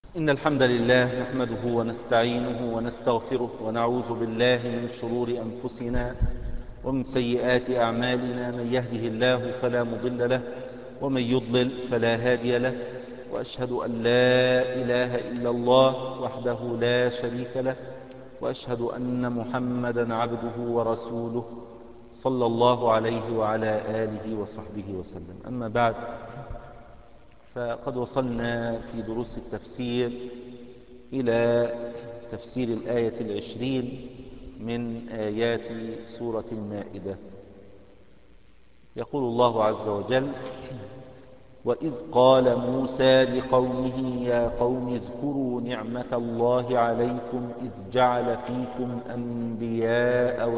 إن الحمد لله نحمده ونستعينه ونستغفره ونعوذ بالله من شرور أنفسنا ومن سيئات أعمالنا. من يهده الله فلا مضل له ومن يضلل فلا هادي له، وأشهد أن لا إله إلا الله وحده لا شريك له، وأشهد أن محمدا عبده ورسوله صلى الله عليه وعلى آله وصحبه وسلم. أما بعد، فقد وصلنا في دروس التفسير إلى تفسير الآية 20 من آيات سورة المائدة. يقول الله عز وجل: وإذ قال موسى لقومه يا قوم اذكروا نعمة الله عليكم إذ جعل فيكم أنبياء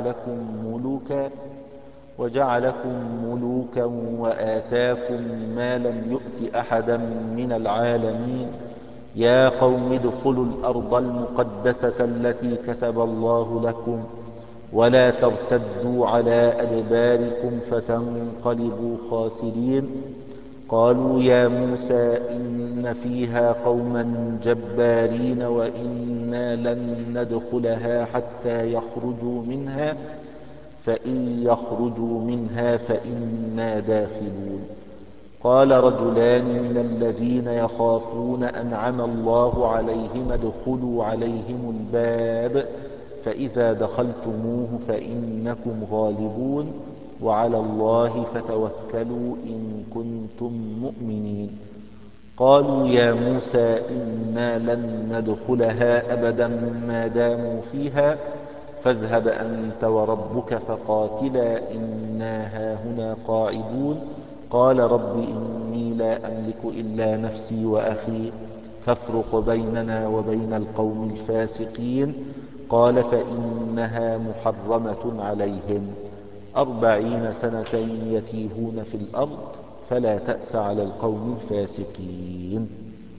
وجعلكم ملوكا وآتاكم ما لم يؤت أحدا من العالمين. يا قوم ادخلوا الأرض المقدسة التي كتب الله لكم ولا ترتدوا على أدباركم فتنقلبوا خاسرين. قالوا يا موسى إن فيها قوما جبارين وإنا لن ندخلها حتى يخرجوا منها، فإن يخرجوا منها فإنا داخلون. قال رجلان من الذين يخافون أنعم الله عليهم ادخلوا عليهم الباب فإذا دخلتموه فإنكم غالبون وعلى الله فتوكلوا إن كنتم مؤمنين. قالوا يا موسى إنا لن ندخلها أبدا ما داموا فيها فاذهب أنت وربك فقاتلا إنا هاهنا قاعدون. قال رب إني لا أملك إلا نفسي وأخي فافرق بيننا وبين القوم الفاسقين. قال فإنها محرمة عليهم 40 سنة يتيهون في الأرض فلا تأس على القوم الفاسقين.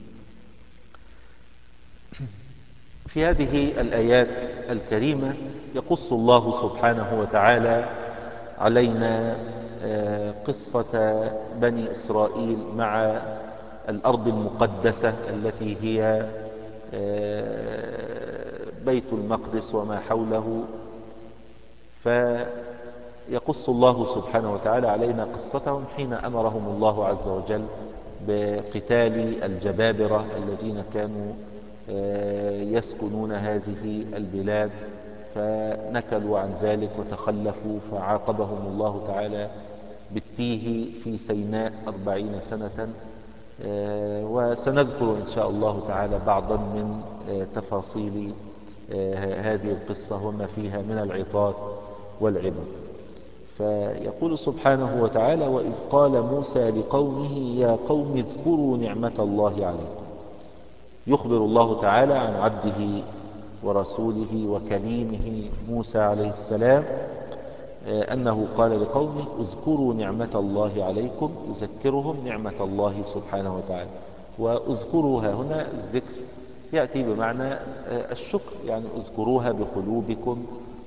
في هذه الآيات الكريمة يقص الله سبحانه وتعالى علينا قصة بني إسرائيل مع الأرض المقدسة التي هي بيت المقدس وما حوله. فيقص الله سبحانه وتعالى علينا قصتهم حين أمرهم الله عز وجل بقتال الجبابرة الذين كانوا يسكنون هذه البلاد، فنكلوا عن ذلك وتخلفوا، فعاقبهم الله تعالى بالتيه في سيناء 40 سنة. وسنذكر إن شاء الله تعالى بعضا من تفاصيل هذه القصة وما فيها من العظات والعبر. فيقول سبحانه وتعالى: وإذ قال موسى لقومه يا قوم اذكروا نعمة الله عليكم. يخبر الله تعالى عن عبده ورسوله وكليمه موسى عليه السلام أنه قال لقومه اذكروا نعمة الله عليكم، يذكرهم نعمة الله سبحانه وتعالى. واذكروها هنا الذكر يأتي بمعنى الشكر، يعني اذكروها بقلوبكم،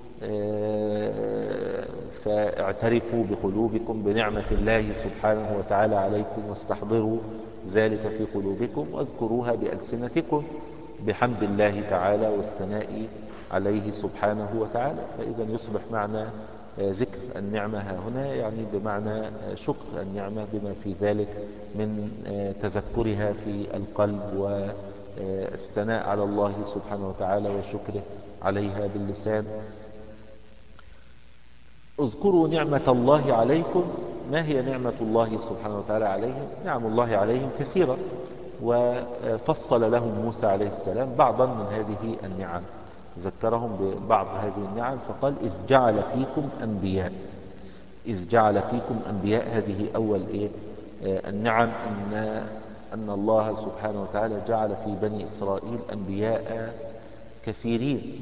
فاعترفوا بقلوبكم بنعمة الله سبحانه وتعالى عليكم واستحضروا ذلك في قلوبكم، واذكروها بألسنتكم بحمد الله تعالى والثناء عليه سبحانه وتعالى. فإذا يصبح معنى ذكر النعمة هنا يعني بمعنى شكر النعمة بما في ذلك من تذكرها في القلب والثناء على الله سبحانه وتعالى وشكره عليها باللسان. اذكروا نعمة الله عليكم. ما هي نعمة الله سبحانه وتعالى عليهم؟ نعم الله عليهم كثيرة، وفصل لهم موسى عليه السلام بعضا من هذه النعم، ذكرهم ببعض هذه النعم فقال إذ جعل فيكم أنبياء. إذ جعل فيكم أنبياء، هذه أول النعم، أن الله سبحانه وتعالى جعل في بني إسرائيل أنبياء كثيرين.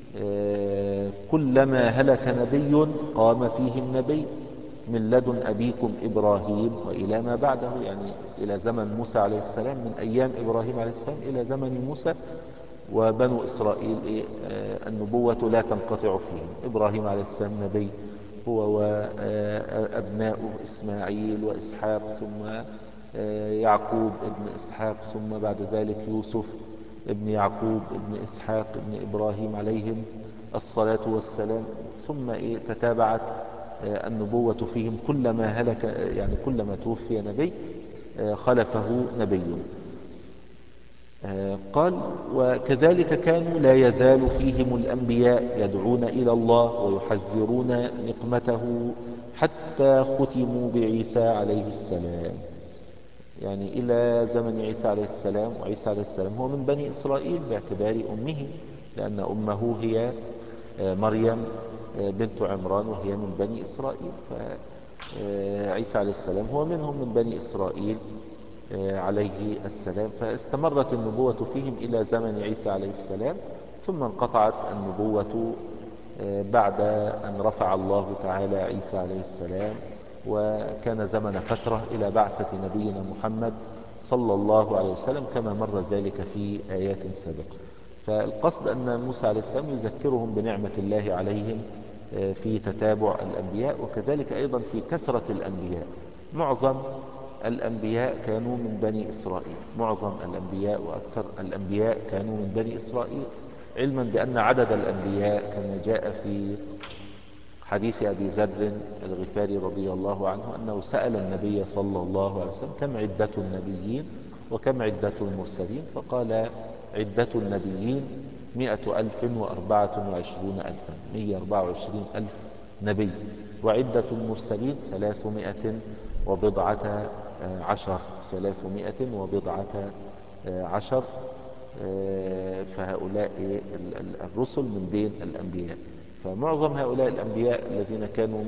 كلما هلك نبي قام فيهم نبي من لدن أبيكم إبراهيم وإلى ما بعده، يعني إلى زمن موسى عليه السلام، من أيام إبراهيم عليه السلام إلى زمن موسى. وبنو إسرائيل النبوة لا تنقطع فيهم. إبراهيم عليه السلام نبي، هو وأبناؤه إسماعيل وإسحاق، ثم يعقوب ابن إسحاق، ثم بعد ذلك يوسف ابن يعقوب ابن إسحاق ابن إبراهيم عليهم الصلاة والسلام. ثم تتابعت النبوة فيهم، كلما هلك يعني كلما توفي نبي خلفه نبي. قال: وكذلك كانوا لا يزال فيهم الأنبياء يدعون إلى الله ويحذرون نقمته حتى ختموا بعيسى عليه السلام، يعني إلى زمن عيسى عليه السلام. وعيسى عليه السلام هو من بني إسرائيل باعتبار أمه، لأن أمه هي مريم بنت عمران، وهي من بني إسرائيل، فعيسى عليه السلام هو منهم من بني إسرائيل عليه السلام. فاستمرت النبوة فيهم إلى زمن عيسى عليه السلام، ثم انقطعت النبوة بعد أن رفع الله تعالى عيسى عليه السلام، وكان زمن فترة إلى بعثة نبينا محمد صلى الله عليه وسلم، كما مر ذلك في آيات سابقة. فالقصد أن موسى عليه السلام يذكرهم بنعمة الله عليهم في تتابع الأنبياء، وكذلك أيضا في كثرة الأنبياء. معظم الأنبياء كانوا من بني إسرائيل، معظم الأنبياء وأكثر الأنبياء كانوا من بني إسرائيل، علما بأن عدد الأنبياء كما جاء في حديث أبي ذر الغفاري رضي الله عنه أنه سأل النبي صلى الله عليه وسلم: كم عدة النبيين وكم عدة المرسلين؟ فقال: عدة النبيين 100,024,000، 124,000 نبي، وعدة المرسلين 310. فهؤلاء الرسل من بين الأنبياء. فمعظم هؤلاء الأنبياء الذين كانوا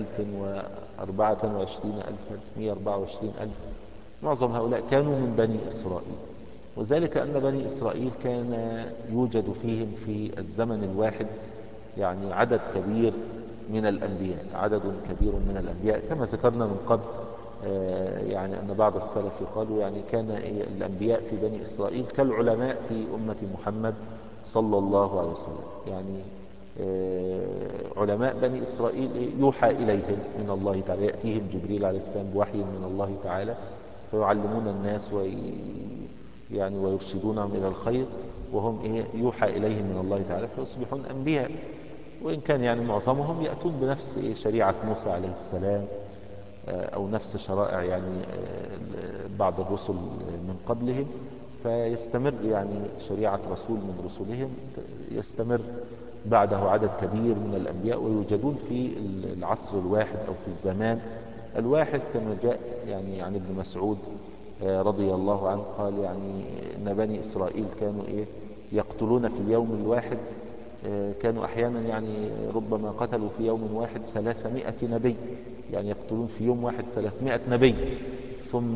100,024,000، 124,000، معظم هؤلاء كانوا من بني إسرائيل. وذلك أن بني إسرائيل كان يوجد فيهم في الزمن الواحد يعني عدد كبير من الأنبياء، عدد كبير من الأنبياء، كما ذكرنا من قبل. يعني أن بعض السلف يقالوا يعني كان الأنبياء في بني إسرائيل كالعلماء في أمة محمد صلى الله عليه وسلم. يعني علماء بني إسرائيل يوحى إليهم من الله تعالى، يأتيهم جبريل عليه السلام بوحي من الله تعالى، فيعلمون الناس يعني ويرشدونهم إلى الخير، وهم يوحى إليهم من الله تعالى فيصبحون أنبياء. وإن كان يعني معظمهم يأتون بنفس شريعة موسى عليه السلام، أو نفس شرائع يعني بعض الرسل من قبلهم، فيستمر يعني شريعة رسول من رسلهم يستمر بعده عدد كبير من الأنبياء، ويوجدون في العصر الواحد أو في الزمان الواحد، كما جاء يعني عن ابن مسعود رضي الله عنه قال يعني إن بني إسرائيل كانوا يقتلون في اليوم الواحد، كانوا أحيانا يعني ربما قتلوا في يوم واحد 300 نبي، يعني يقتلون في يوم واحد 300 نبي، ثم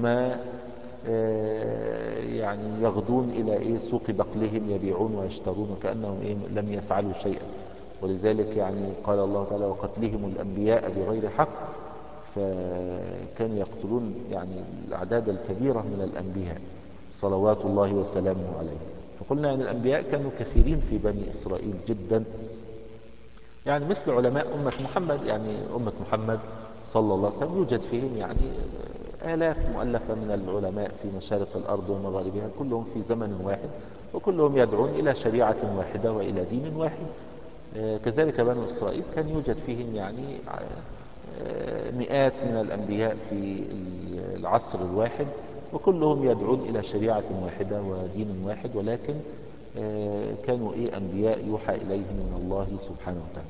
يعني يغدون إلى سوق بقلهم يبيعون ويشترون كأنهم لم يفعلوا شيئا. ولذلك يعني قال الله تعالى: وقتلهم الأنبياء بغير حق. فكانوا يقتلون يعني الأعداد الكبيرة من الأنبياء صلوات الله وسلامه عليه. فقلنا أن الأنبياء كانوا كثيرين في بني إسرائيل جدا، يعني مثل علماء أمة محمد. يعني أمة محمد صلى الله عليه وسلم يوجد فيهم يعني آلاف مؤلفة من العلماء في مشارق الأرض ومغاربها، كلهم في زمن واحد، وكلهم يدعون إلى شريعة واحدة وإلى دين واحد. كذلك بنو إسرائيل كان يوجد فيهم يعني مئات من الأنبياء في العصر الواحد، وكلهم يدعون إلى شريعة واحدة ودين واحد، ولكن كانوا أنبياء يوحى إليهم من الله سبحانه وتعالى.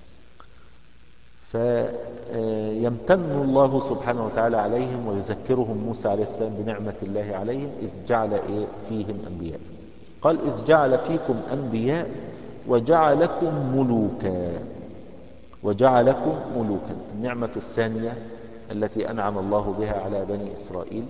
فيمتن الله سبحانه وتعالى عليهم ويذكرهم موسى عليه السلام بنعمة الله عليهم إذ جعل فيهم أنبياء. قال: إذ جعل فيكم أنبياء وجعلكم ملوكا. وجعلكم ملوكا، النعمة الثانية التي أنعم الله بها على بني إسرائيل،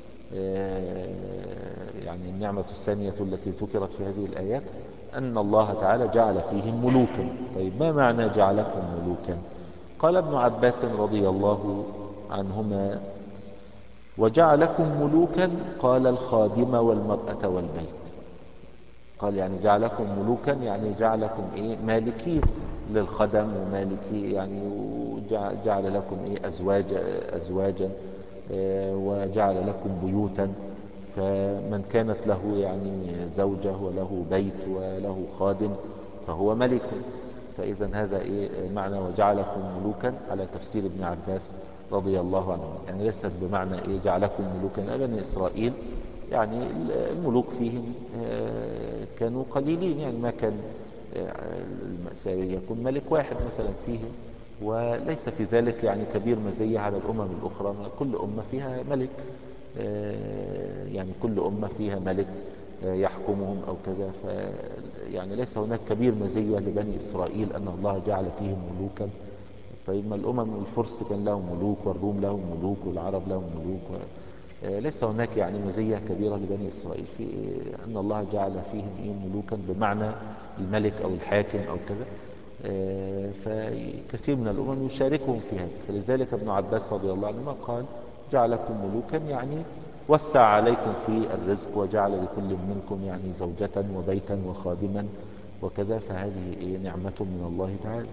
يعني النعمة الثانية التي ذكرت في هذه الآيات أن الله تعالى جعل فيهم ملوكا. طيب ما معنى جعلكم ملوكا؟ قال ابن عباس رضي الله عنهما: وجعلكم ملوكا، قال الخادم والمرأة والبيت. قال يعني جعلكم ملوكا يعني جعلكم مالكين للخدم ومالكي، يعني جعل لكم أزواجا وجعل لكم بيوتا. فمن كانت له يعني زوجة وله بيت وله خادم فهو ملك. فإذا هذا معنى وجعلكم ملوكا على تفسير ابن عباس رضي الله عنه. يعني ليست بمعنى جعلكم ملوكا بني إسرائيل، يعني الملوك فيهم كانوا قليلين، يعني ما كان المأساوي يكون ملك واحد مثلا فيهم، وليس في ذلك يعني كبير مزية على الأمم الأخرى. كل أمة فيها ملك، يعني كل أمة فيها ملك يحكمهم أو كذا. يعني ليس هناك كبير مزية لبني إسرائيل أن الله جعل فيهم ملوكا. طيب ما الأمم الفرس كان لهم ملوك، والروم لهم ملوك، والعرب لهم ملوك. ليس هناك يعني مزية كبيرة لبني إسرائيل في أن الله جعل فيهم ملوكا بمعنى الملك أو الحاكم أو كذا. فكثير من الأمم يشاركهم في هذا. فلذلك ابن عباس رضي الله عنهما قال جعلكم ملوكا، يعني وسع عليكم في الرزق، وجعل لكل منكم يعني زوجة وبيتا وخادما وكذا. فهذه نعمة من الله تعالى.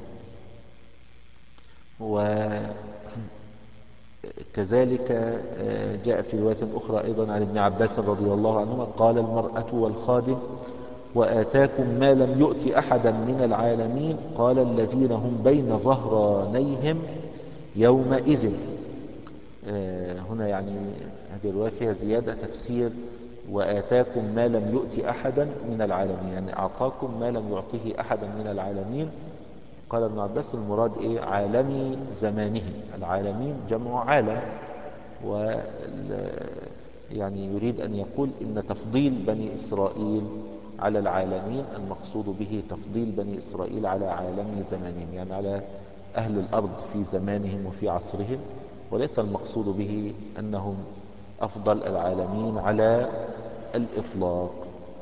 وكذلك جاء في رواية أخرى أيضا عن ابن عباس رضي الله عنهما قال المرأة والخادم وآتاكم ما لم يؤت أحدا من العالمين قال الذين هم بين ظهرانيهم يومئذ. هنا يعني هذه الرواية فيها زيادة تفسير وآتاكم ما لم يؤت أحدا من العالمين، يعني أعطاكم ما لم يعطه أحدا من العالمين. قال ابن عباس المراد عالمي زمانه. العالمين جمع عالم، و يعني يريد أن يقول إن تفضيل بني إسرائيل على العالمين المقصود به تفضيل بني إسرائيل على عالمي زمانهم، يعني على أهل الأرض في زمانهم وفي عصرهم، وليس المقصود به أنهم أفضل العالمين على الإطلاق.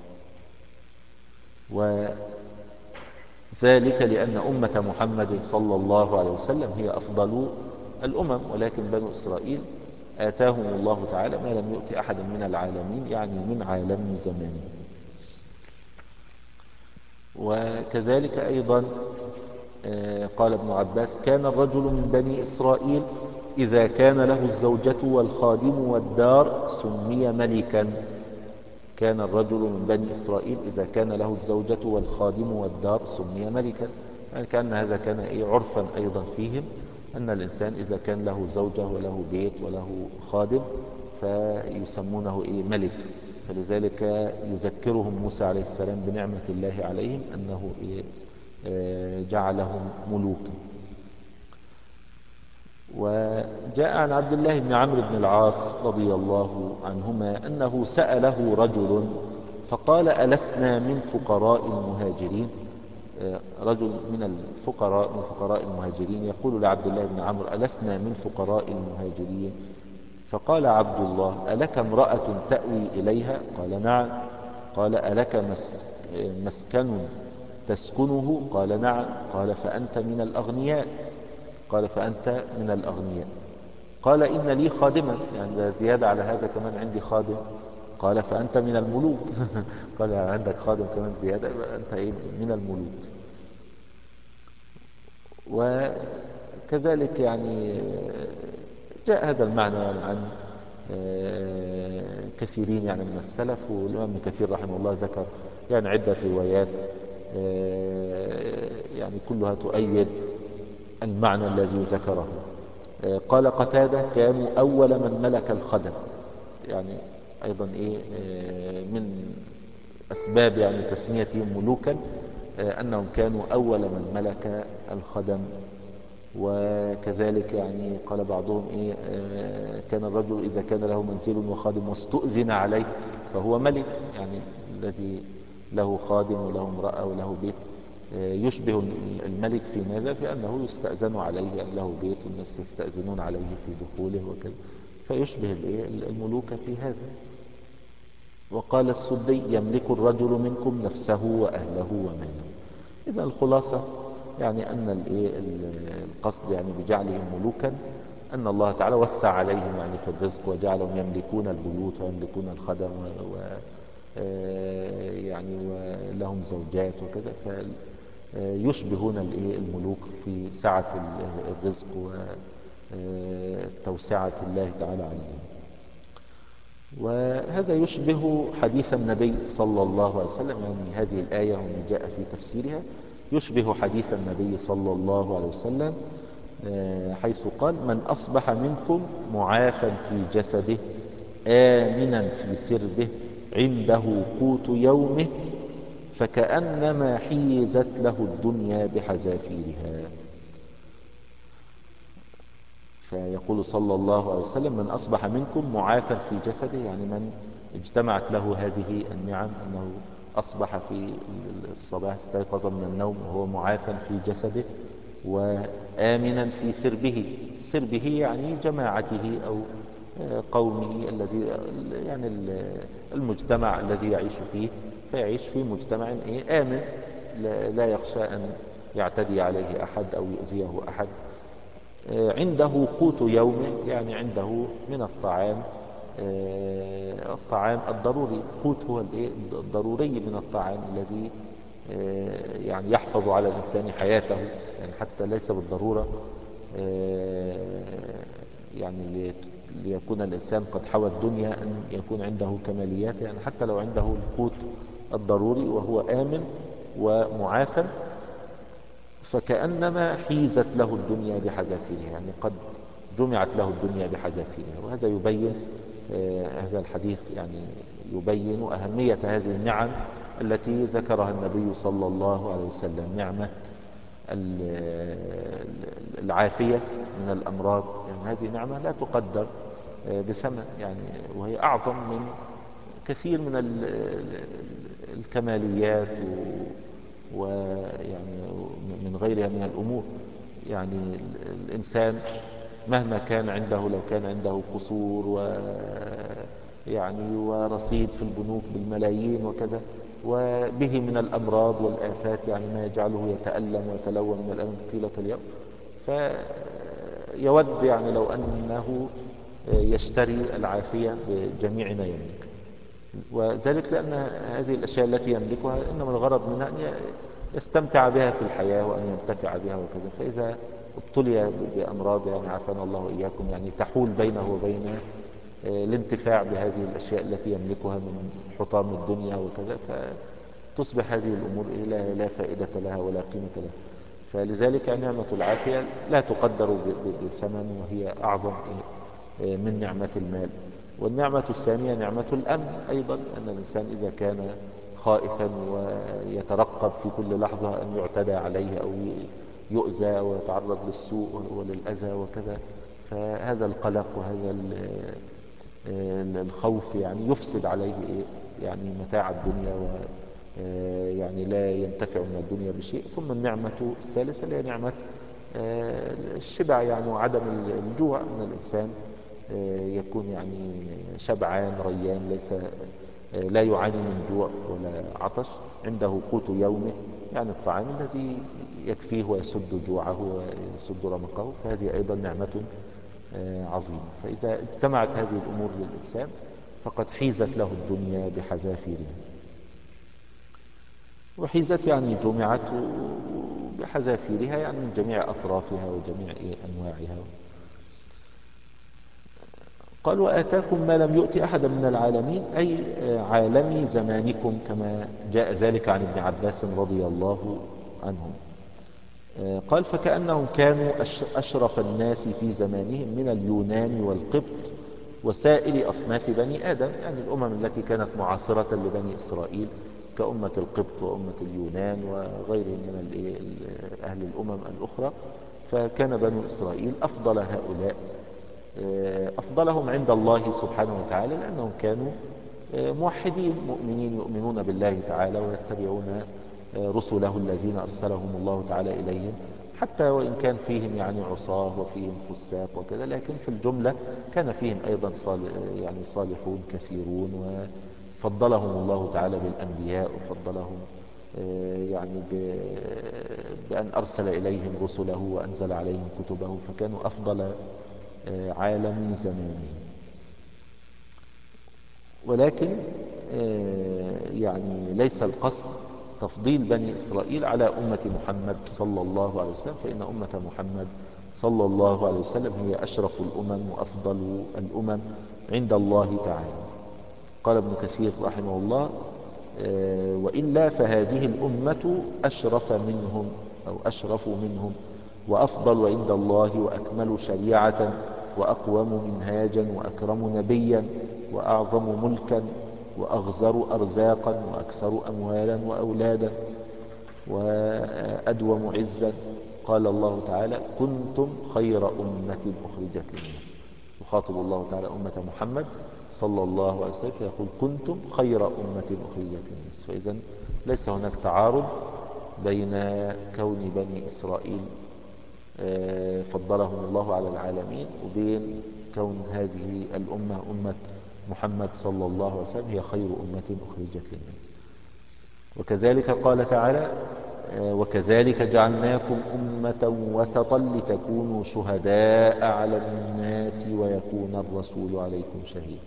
وذلك لأن أمة محمد صلى الله عليه وسلم هي أفضل الأمم، ولكن بنو إسرائيل آتاهم الله تعالى ما لم يؤت أحدا من العالمين، يعني من عالم زمانه. وكذلك أيضا قال ابن عباس كان الرجل من بني إسرائيل إذا كان له الزوجة والخادم والدار سمي ملكا. كان الرجل من بني إسرائيل إذا كان له الزوجة والخادم والدار سمي ملكا، يعني كأن هذا كان عرفا أيضا فيهم، أن الإنسان إذا كان له زوجة وله بيت وله خادم فيسمونه ملك. فلذلك يذكرهم موسى عليه السلام بنعمة الله عليهم أنه جعلهم ملوكا. وجاء عن عبد الله بن عمرو بن العاص رضي الله عنهما أنه سأله رجل فقال ألسنا من فقراء المهاجرين. رجل من الفقراء من فقراء المهاجرين يقول لعبد الله بن عمرو ألسنا من فقراء المهاجرين؟ فقال عبد الله ألك امرأة تأوي إليها؟ قال نعم. قال ألك مسكن تسكنه؟ قال نعم. قال فأنت من الأغنياء. قال فأنت من الأغنياء. قال إن لي خادما، يعني ده زيادة على هذا كمان عندي خادم. قال فأنت من الملوك. قال يعني عندك خادم كمان زيادة، يبقى أنت من الملوك. وكذلك يعني جاء هذا المعنى يعني عن كثيرين يعني من السلف، والإمام ابن كثير رحمه الله ذكر يعني عدة روايات يعني كلها تؤيد المعنى الذي ذكره. قال قتادة كانوا أول من ملك الخدم، يعني أيضا من أسباب يعني تسميتهم ملوكا أنهم كانوا أول من ملك الخدم. وكذلك يعني قال بعضهم كان الرجل إذا كان له منزل وخادم واستؤذن عليه فهو ملك، يعني الذي له خادم وله امرأة وله بيت يشبه الملك في ماذا؟ في أنه يستأذن عليه، يعني له بيت والناس يستأذنون عليه في دخوله وكذا، فيشبه الملوك في هذا. وقال السدي يملك الرجل منكم نفسه وأهله وماله. إذا الخلاصة يعني أن القصد يعني بجعلهم ملوكا أن الله تعالى وسع عليهم يعني في الرزق، وجعلهم يملكون البيوت ويملكون الخدم يعني ولهم زوجات وكذا، فيشبهون الملوك في سعة الرزق توسعة الله تعالى عليهم. وهذا يشبه حديث النبي صلى الله عليه وسلم، يعني هذه الآية وما جاء في تفسيرها يشبه حديث النبي صلى الله عليه وسلم، حيث قال: من أصبح منكم معافى في جسده آمنا في سربه عنده قوت يومه فكأنما حيزت له الدنيا بحذافيرها. فيقول صلى الله عليه وسلم: من أصبح منكم معافى في جسده، يعني من اجتمعت له هذه النعم، أنه أصبح في الصباح استيقظ من النوم وهو معافى في جسده وآمنا في سربه يعني جماعته أو قومه الذي يعني المجتمع الذي يعيش فيه، فيعيش في مجتمع آمن لا يخشى أن يعتدي عليه أحد أو يؤذيه أحد. عنده قوت يومه، يعني عنده من الطعام الطعام الضروري. قوت هو الضروري من الطعام الذي يعني يحفظ على الإنسان حياته، يعني حتى ليس بالضرورة يعني ليكون الإنسان قد حوى الدنيا أن يكون عنده كماليات، يعني حتى لو عنده القوت الضروري وهو آمن ومعافى فكأنما حيزت له الدنيا بحذافيرها، يعني قد جمعت له الدنيا بحذافيرها. وهذا يبين هذا الحديث يعني يبين أهمية هذه النعم التي ذكرها النبي صلى الله عليه وسلم، نعمة العافية من الأمراض. يعني هذه نعمة لا تقدر بثمن، يعني وهي أعظم من كثير من الكماليات ويعني من غيرها من الأمور. يعني الإنسان مهما كان عنده، لو كان عنده قصور يعني ورصيد في البنوك بالملايين وكذا، وبه من الأمراض والآفات يعني ما يجعله يتألم ويتلوى من الألم طيلة اليوم، فيود يعني لو أنه يشتري العافية بجميع ما يملك. وذلك لأن هذه الأشياء التي يملكها إنما الغرض منها أن يستمتع بها في الحياة وأن ينتفع بها وكذا. فإذا ابتلي بأمراض يعني عافانا الله وإياكم يعني تحول بينه وبين الانتفاع بهذه الأشياء التي يملكها من حطام الدنيا وكذا، فتصبح هذه الأمور لا فائدة لها ولا قيمة لها. فلذلك نعمة العافية لا تقدر بثمن، وهي أعظم من نعمة المال. والنعمة الثانية نعمة الأمن أيضا، أن الإنسان إذا كان خائفا ويترقب في كل لحظة أن يعتدى عليه أو يؤذى ويتعرض للسوء وللأذى وكذا، فهذا القلق وهذا الخوف يعني يفسد عليه يعني متاع الدنيا يعني لا ينتفع من الدنيا بشيء. ثم النعمة الثالثة اللي هي نعمة الشبع يعني وعدم الجوع، أن الإنسان يكون يعني شبعان ريان، ليس لا يعاني من جوع ولا عطش، عنده قوت يومه يعني الطعام الذي يكفيه ويسد جوعه ويسد رمقه، فهذه أيضا نعمة عظيمة. فإذا اجتمعت هذه الأمور للإنسان فقد حيزت له الدنيا بحذافيرها. وحيزت يعني جمعت بحذافيرها يعني من جميع أطرافها وجميع أنواعها. قال: وآتاكم ما لم يؤت أحدا من العالمين، أي عالمي زمانكم، كما جاء ذلك عن ابن عباس رضي الله عنه. قال: فكأنهم كانوا أشرف الناس في زمانهم من اليونان والقبط وسائر أصناف بني آدم، يعني الأمم التي كانت معاصرة لبني إسرائيل كأمة القبط وأمة اليونان وغيرهم من أهل الأمم الأخرى. فكان بنو إسرائيل أفضل هؤلاء، أفضلهم عند الله سبحانه وتعالى، لأنهم كانوا موحدين مؤمنين يؤمنون بالله تعالى ويتبعون رسله الذين أرسلهم الله تعالى إليهم، حتى وإن كان فيهم يعني عصاة وفيهم فساق وكذا، لكن في الجملة كان فيهم أيضا يعني صالحون كثيرون، وفضلهم الله تعالى بالأنبياء، وفضلهم يعني بأن أرسل إليهم رسله وأنزل عليهم كتبه، فكانوا أفضل عالم زمانه. ولكن يعني ليس القصد تفضيل بني إسرائيل على أمة محمد صلى الله عليه وسلم، فإن أمة محمد صلى الله عليه وسلم هي أشرف الأمم وأفضل الأمم عند الله تعالى. قال ابن كثير رحمه الله: وإلا فهذه الأمة أشرف منهم أو أشرف منهم وأفضل عند الله وأكمل شريعة وأقوم منهاجا وأكرم نبيا وأعظم ملكا وأغزر أرزاقا وأكثر أموالا وأولادا وأدوم عزا. قال الله تعالى: كنتم خير أمة أخرجت للناس. يخاطب الله تعالى أمة محمد صلى الله عليه وسلم فيقول: كنتم خير أمة أخرجت للناس. فإذا ليس هناك تعارض بين كون بني إسرائيل فضلهم الله على العالمين وبين كون هذه الأمة أمة محمد صلى الله عليه وسلم هي خير أمة أخرجت للناس. وكذلك قال تعالى: وكذلك جعلناكم أمة وسطا لتكونوا شهداء على الناس ويكون الرسول عليكم شهيدا.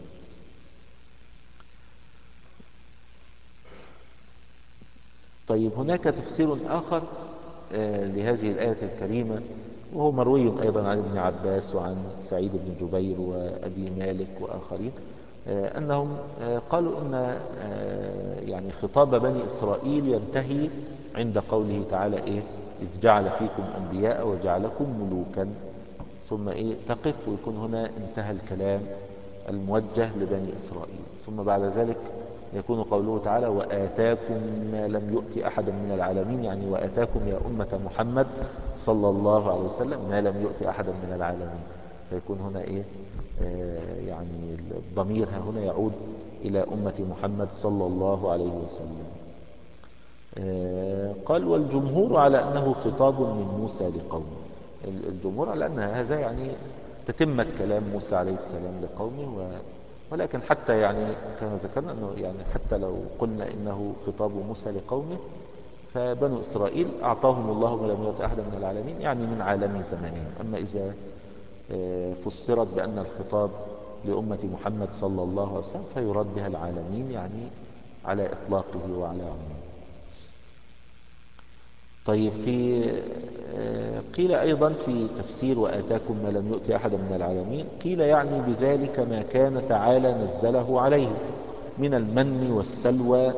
طيب، هناك تفسير آخر لهذه الآية الكريمة، وهو مروي أيضا عن ابن عباس وعن سعيد بن جبير وأبي مالك وآخرين، أنهم قالوا أن يعني خطاب بني إسرائيل ينتهي عند قوله تعالى: إذ جعل فيكم أنبياء وجعلكم ملوكا، ثم تقف ويكون هنا انتهى الكلام الموجه لبني إسرائيل. ثم بعد ذلك يكون قوله تعالى: وآتاكم ما لم يؤت أحدا من العالمين، يعني وآتاكم يا أمة محمد صلى الله عليه وسلم ما لم يؤت أحدا من العالمين. فيكون هنا يعني الضمير هنا يعود إلى أمة محمد صلى الله عليه وسلم. قال: والجمهور على أنه خطاب من موسى لقومه. الجمهور على أن هذا يعني تتمة كلام موسى عليه السلام لقومه، ولكن حتى يعني كما ذكرنا أنه يعني حتى لو قلنا إنه خطاب موسى لقومه، فبنو إسرائيل أعطاهم الله ما لم يؤت أحدا من العالمين، يعني من عالم زمانهم. أما إذا فسرت بأن الخطاب لأمة محمد صلى الله عليه وسلم فيراد بها العالمين، يعني على إطلاقه وعلى عمومه. طيب، قيل أيضا في تفسير وآتاكم ما لم يؤت أحدا من العالمين، قيل يعني بذلك ما كان تعالى نزله عليهم من المن والسلوى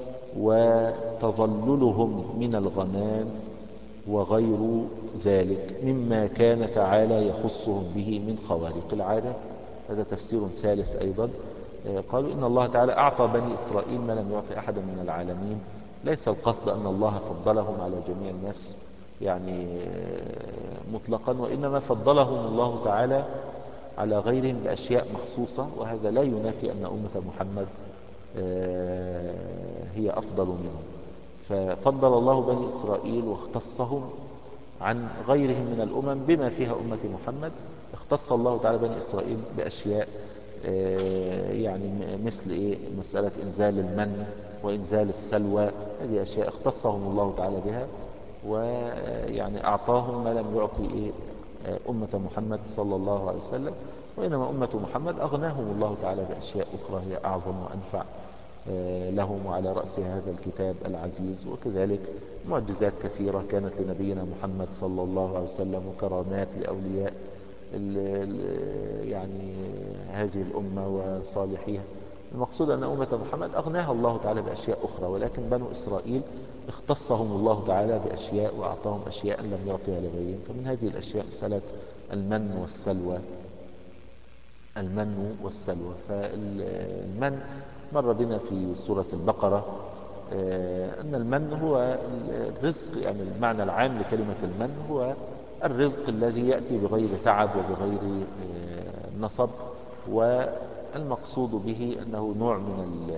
وتظللهم من الغمام وغير ذلك مما كان تعالى يخصهم به من خوارق العادة. هذا تفسير ثالث أيضا. قالوا إن الله تعالى أعطى بني إسرائيل ما لم يعطي أحدا من العالمين. ليس القصد أن الله فضلهم على جميع الناس يعني مطلقا، وإنما فضلهم الله تعالى على غيرهم بأشياء مخصوصة، وهذا لا ينافي أن أمة محمد هي أفضل منهم. ففضل الله بني إسرائيل واختصهم عن غيرهم من الأمم بما فيها أمة محمد. اختص الله تعالى بني إسرائيل بأشياء يعني مثل مسألة إنزال المن وإنزال السلوى. هذه أشياء اختصهم الله تعالى بها، ويعني أعطاهم ما لم يعطي أمة محمد صلى الله عليه وسلم. وإنما أمة محمد أغناهم الله تعالى بأشياء أخرى هي أعظم وأنفع لهم، وعلى رأس هذا الكتاب العزيز. وكذلك معجزات كثيرة كانت لنبينا محمد صلى الله عليه وسلم، وكرامات لأولياء يعني هذه الأمة وصالحيها. المقصود أن أمة محمد أغناها الله تعالى بأشياء أخرى، ولكن بنو إسرائيل اختصهم الله تعالى بأشياء وأعطاهم أشياء لم يعطيها لغيرهم. فمن هذه الأشياء مسألة المن والسلوى. المن والسلوى، فالمن مر بنا في سورة البقرة أن المن هو الرزق، يعني المعنى العام لكلمة المن هو الرزق الذي يأتي بغير تعب وبغير نصب. والمقصود به أنه نوع من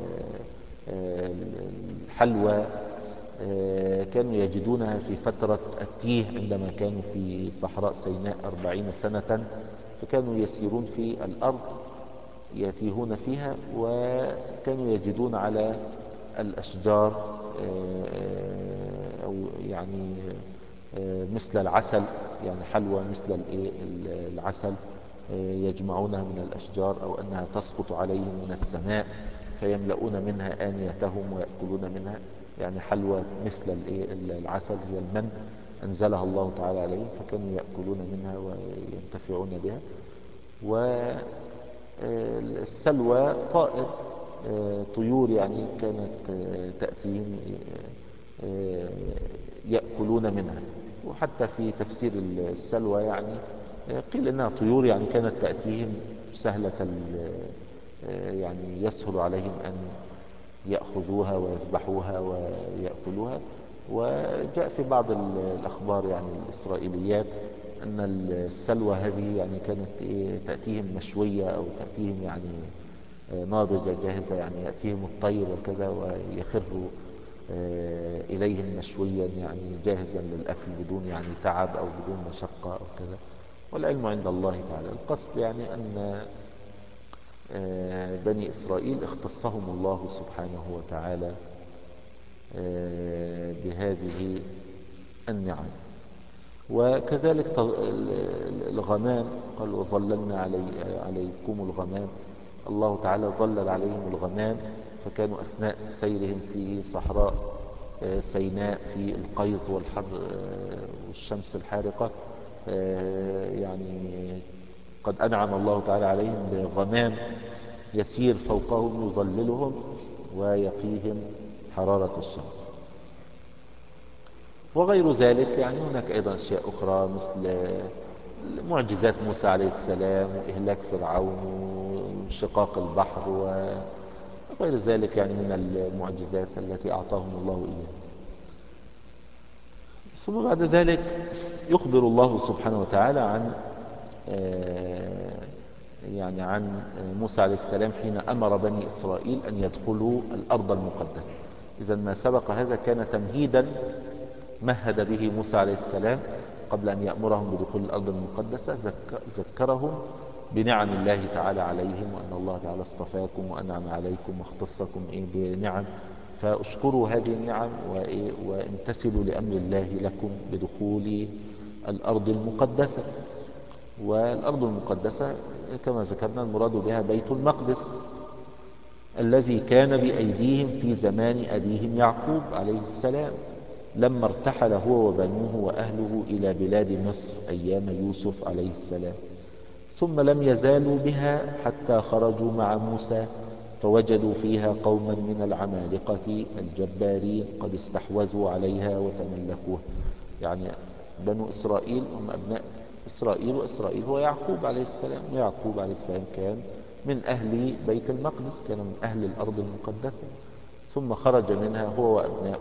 الحلوى كانوا يجدونها في فترة التيه عندما كانوا في صحراء سيناء 40 سنة، فكانوا يسيرون في الأرض يتيهون فيها، وكانوا يجدون على الأشجار أو يعني مثل العسل، يعني حلوى مثل العسل يجمعونها من الأشجار، أو أنها تسقط عليهم من السماء فيملؤون منها آنيتهم ويأكلون منها، يعني حلوى مثل العسل هي المن. أنزلها الله تعالى عليهم، فكانوا يأكلون منها وينتفعون بها. والسلوى طائر، طيور يعني كانت تأتيهم يأكلون منها. وحتى في تفسير السلوى يعني قيل إنها طيور يعني كانت تأتيهم سهلة يعني يسهل عليهم أن يأخذوها ويذبحوها ويأكلوها. وجاء في بعض الأخبار يعني الإسرائيليات أن السلوى هذه يعني كانت تأتيهم مشوية أو تأتيهم يعني ناضجة جاهزة، يعني يأتيهم الطير وكذا ويخر إليهم مشويا يعني جاهزا للأكل بدون يعني تعب أو بدون مشقة أو كذا. والعلم عند الله تعالى. القصد يعني أن بني إسرائيل اختصهم الله سبحانه وتعالى بهذه النعم. وكذلك الغمام، قال وظللنا عليكم الغمام. الله تعالى ظلل عليهم الغمام، فكانوا أثناء سيرهم في صحراء سيناء في القيظ والحر والشمس الحارقة يعني قد أنعم الله تعالى عليهم بغمام يسير فوقهم يظللهم ويقيهم حرارة الشمس. وغير ذلك يعني هناك أيضا أشياء أخرى مثل معجزات موسى عليه السلام وإهلاك فرعون وانشقاق البحر وغير ذلك يعني من المعجزات التي أعطاهم الله إياها. ثم بعد ذلك يخبر الله سبحانه وتعالى عن يعني عن موسى عليه السلام حين أمر بني إسرائيل أن يدخلوا الأرض المقدسة. إذا ما سبق هذا كان تمهيدا مهد به موسى عليه السلام قبل أن يأمرهم بدخول الأرض المقدسة. ذكرهم بنعم الله تعالى عليهم، وأن الله تعالى اصطفاكم وأنعم عليكم واختصكم بنعم، فاشكروا هذه النعم وامتثلوا لأمر الله لكم بدخول الأرض المقدسة. والأرض المقدسة كما ذكرنا المراد بها بيت المقدس الذي كان بأيديهم في زمان أبيهم يعقوب عليه السلام لما ارتحل هو وبنوه وأهله إلى بلاد مصر أيام يوسف عليه السلام. ثم لم يزالوا بها حتى خرجوا مع موسى فوجدوا فيها قوما من العمالقة الجبارين قد استحوذوا عليها وتملكوها. يعني بنو إسرائيل هم أبناء إسرائيل، وإسرائيل هو يعقوب عليه السلام، ويعقوب عليه السلام كان من أهل بيت المقدس، كان من أهل الأرض المقدسة، ثم خرج منها هو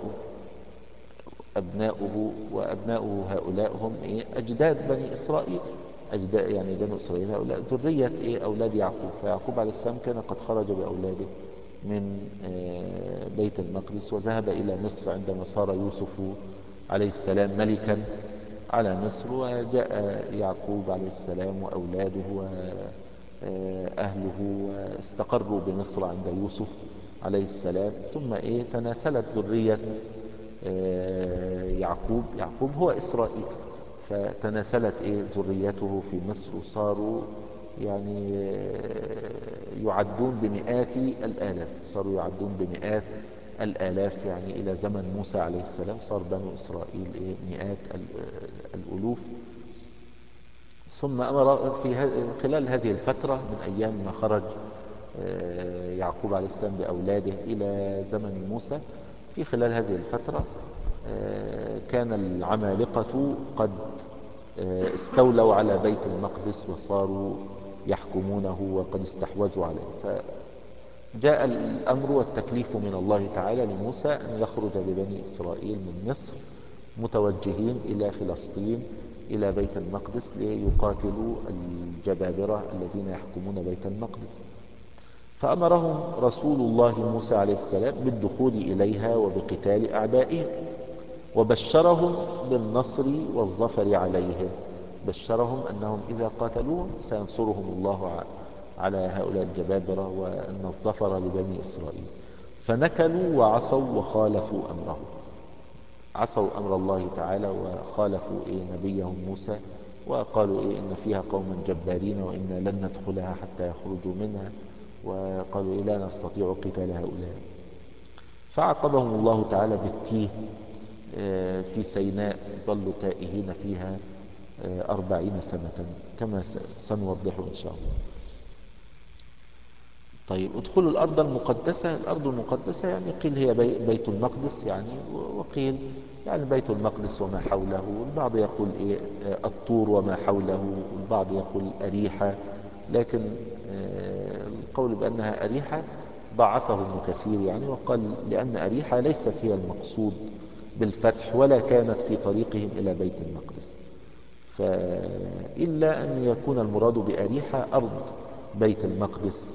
وأبناؤه هؤلاء هم أجداد بني إسرائيل. أجداد يعني بنو إسرائيل هؤلاء ذرية أولاد يعقوب. فيعقوب عليه السلام كان قد خرج بأولاده من بيت المقدس وذهب إلى مصر عندما صار يوسف عليه السلام ملكا على مصر، وجاء يعقوب عليه السلام وأولاده وأهله واستقروا بمصر عند يوسف عليه السلام. ثم تناسلت ذرية يعقوب هو إسرائيل، فتناسلت ذريته في مصر وصاروا يعني يعدون بمئات الآلاف، صاروا يعدون بمئات الآلاف يعني إلى زمن موسى عليه السلام صار بنو إسرائيل مئات الألوف. ثم أمر في خلال هذه الفترة من أيام ما خرج يعقوب عليه السلام بأولاده إلى زمن موسى، في خلال هذه الفترة كان العمالقة قد استولوا على بيت المقدس وصاروا يحكمونه وقد استحوذوا عليه. فجاء الأمر والتكليف من الله تعالى لموسى أن يخرج ببني إسرائيل من مصر متوجهين إلى فلسطين إلى بيت المقدس ليقاتلوا الجبابرة الذين يحكمون بيت المقدس. فأمرهم رسول الله موسى عليه السلام بالدخول إليها وبقتال أعدائهم، وبشرهم بالنصر والظفر عليهم. بشرهم أنهم إذا قاتلوهم سينصرهم الله على هؤلاء الجبابرة وأن الظفر لبني إسرائيل. فنكلوا وعصوا وخالفوا أمره، عصوا أمر الله تعالى وخالفوا نبيهم موسى وقالوا إن فيها قوما جبارين وإنا لن ندخلها حتى يخرجوا منها، وقالوا لا نستطيع قتال هؤلاء. فعاقبهم الله تعالى بالتيه في سيناء ظلوا تائهين فيها 40 سنة كما سنوضحه إن شاء الله. طيب ادخلوا الأرض المقدسة. الأرض المقدسة يعني قيل هي بيت المقدس يعني، وقيل يعني بيت المقدس وما حوله. البعض يقول إيه الطور وما حوله، والبعض يقول أريحة، لكن القول بأنها أريحة ضعفه ابن كثير يعني، وقال لأن أريحة ليست هي المقصود بالفتح ولا كانت في طريقهم إلى بيت المقدس، فإلا أن يكون المراد بأريحة أرض بيت المقدس،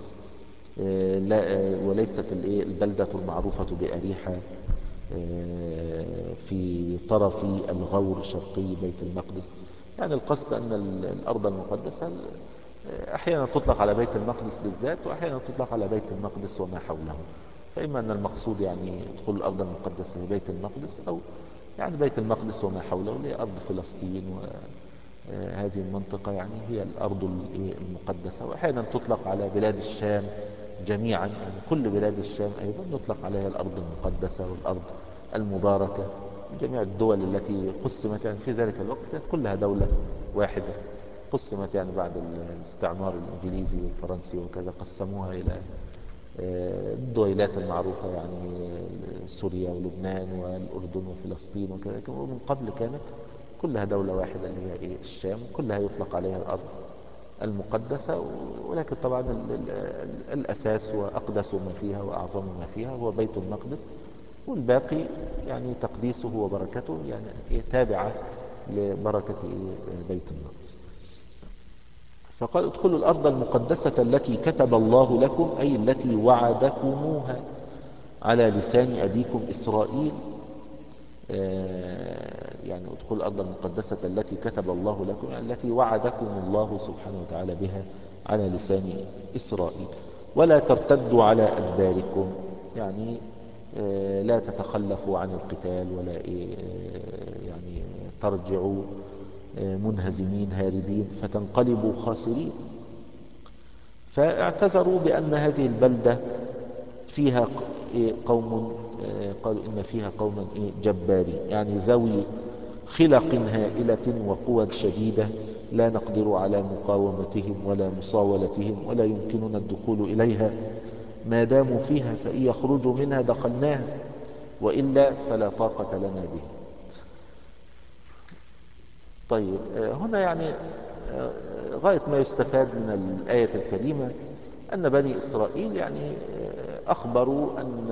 وليست البلدة المعروفة بأريحة في طرف الغور شرقي بيت المقدس. يعني القصد أن الأرض المقدسة أحيانا تطلق على بيت المقدس بالذات، وأحيانا تطلق على بيت المقدس وما حوله. فإما أن المقصود يعني دخول الأرض المقدسة هي بيت المقدس، أو يعني بيت المقدس وما حوله اللي هي أرض فلسطين وهذه المنطقة يعني هي الأرض المقدسة. وأحيانا تطلق على بلاد الشام جميعا، يعني كل بلاد الشام أيضا يطلق عليها الأرض المقدسة والأرض المباركة. جميع الدول التي قسمت يعني في ذلك الوقت كانت كلها دولة واحدة، قسمت يعني بعد الاستعمار الإنجليزي والفرنسي وكذا، قسموها إلى الدويلات المعروفة يعني سوريا ولبنان والأردن وفلسطين وكذا. ومن قبل كانت كلها دولة واحدة اللي هي الشام، كلها يطلق عليها الأرض المقدسة. ولكن طبعا الأساس وأقدس ما فيها وأعظم ما فيها هو بيت المقدس، والباقي يعني تقديسه وبركته يعني تابعة لبركة بيت المقدس. فقال ادخلوا الأرض المقدسة التي كتب الله لكم، أي التي وعدكموها على لسان أبيكم إسرائيل. يعني ادخلوا الأرض المقدسة التي كتب الله لكم، يعني التي وعدكم الله سبحانه وتعالى بها على لسان إسرائيل. ولا ترتدوا على أدباركم، يعني لا تتخلفوا عن القتال، ولا يعني ترجعوا منهزمين هاربين فتنقلبوا خاسرين. فاعتذروا بأن هذه البلدة فيها قوم، قالوا إن فيها قوما جبارين، يعني ذوي خلق هائلة وقوى شديدة لا نقدر على مقاومتهم ولا مصاولتهم، ولا يمكننا الدخول إليها. ما داموا فيها فإن يخرجوا منها دخلناها، وإلا فلا طاقة لنا به. طيب هنا يعني غاية ما يستفاد من الآية الكريمة أن بني إسرائيل يعني أخبروا أن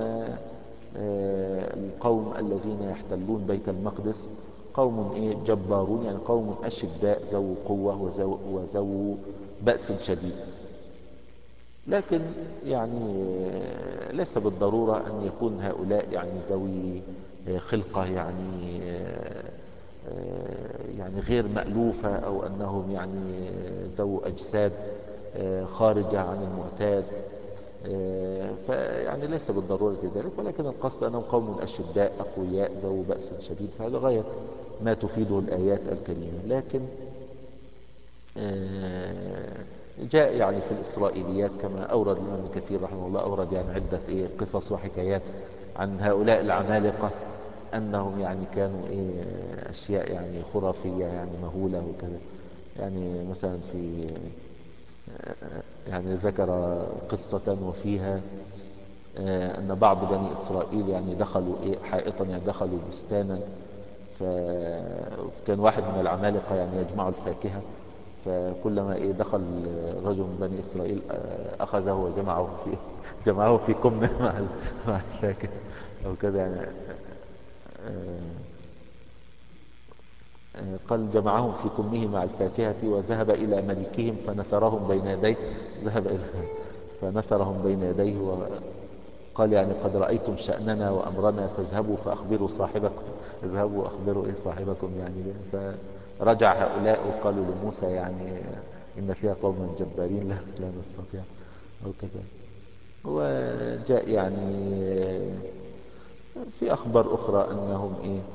القوم الذين يحتلون بيت المقدس قوم جبارون، يعني قوم أشداء ذو قوة وذو بأس شديد. لكن يعني ليس بالضرورة أن يكون هؤلاء يعني ذوي خلقة يعني غير مألوفة، أو أنهم يعني ذو أجساد خارجة عن المعتاد. فيعني ليس بالضرورة ذلك، ولكن القصد أنهم قوم أشداء أقوياء ذو بأس شديد، فهذا غاية ما تفيده الآيات الكريمة. لكن جاء يعني في الإسرائيليات كما أورد الإمام ابن كثير رحمه الله، أورد يعني عدة قصص وحكايات عن هؤلاء العمالقة، أنهم يعني كانوا أشياء يعني خرافية يعني مهولة وكذا. يعني مثلا في يعني ذكر قصة وفيها أن بعض بني إسرائيل يعني دخلوا حائطا، يعني دخلوا بستانا، فكان واحد من العمالقة يعني يجمع الفاكهة، فكلما دخل رجل من بني إسرائيل أخذه وجمعه في جمعه في كمه مع الفاكهة أو كذا يعني. قال جمعهم في كمه مع الفاكهة وذهب إلى ملكهم فنثرهم بين يديه، فنثرهم بين يديه وقال يعني قد رأيتم شأننا وأمرنا فاذهبوا فأخبروا صاحبكم، اذهبوا أخبروا صاحبكم يعني. فرجع هؤلاء وقالوا لموسى يعني إن فيها قوما جبارين لا نستطيع أو كذا. وجاء يعني في أخبار أخرى أنهم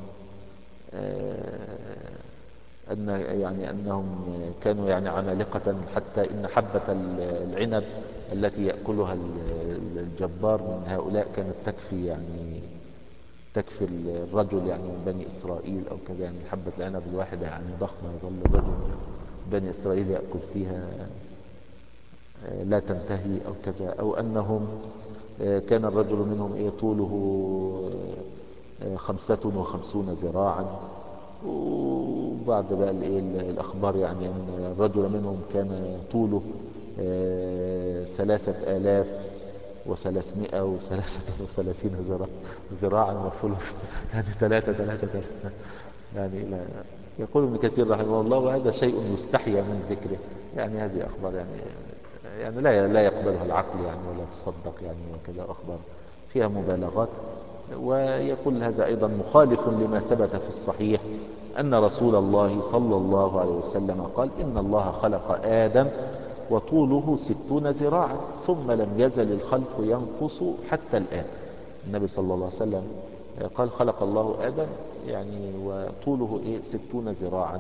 أن يعني أنهم كانوا يعني عمالقة، حتى إن حبة العنب التي يأكلها الجبار من هؤلاء كانت تكفي الرجل يعني من بني إسرائيل أو كذا، يعني حبة العنب الواحدة يعني ضخمة يظل الرجل من بني إسرائيل يأكل فيها لا تنتهي أو كذا، أو أنهم كان الرجل منهم طوله 55 ذراعا. وبعد بقى الأخبار يعني أن الرجل منهم كان طوله 3333 ذراعا وثلث، يعني ثلاثة يعني لا. يقول ابن كثير رحمه الله: وهذا شيء يستحيا من ذكره. يعني هذه أخبار يعني لا يقبلها العقل يعني، ولا تصدق يعني، وكذا أخبار فيها مبالغات. ويقول هذا أيضا مخالف لما ثبت في الصحيح أن رسول الله صلى الله عليه وسلم قال: إن الله خلق آدم وطوله 60 ذراعا ثم لم يزل الخلق ينقص حتى الآن. النبي صلى الله عليه وسلم قال: خلق الله آدم يعني وطوله 60 ذراعا،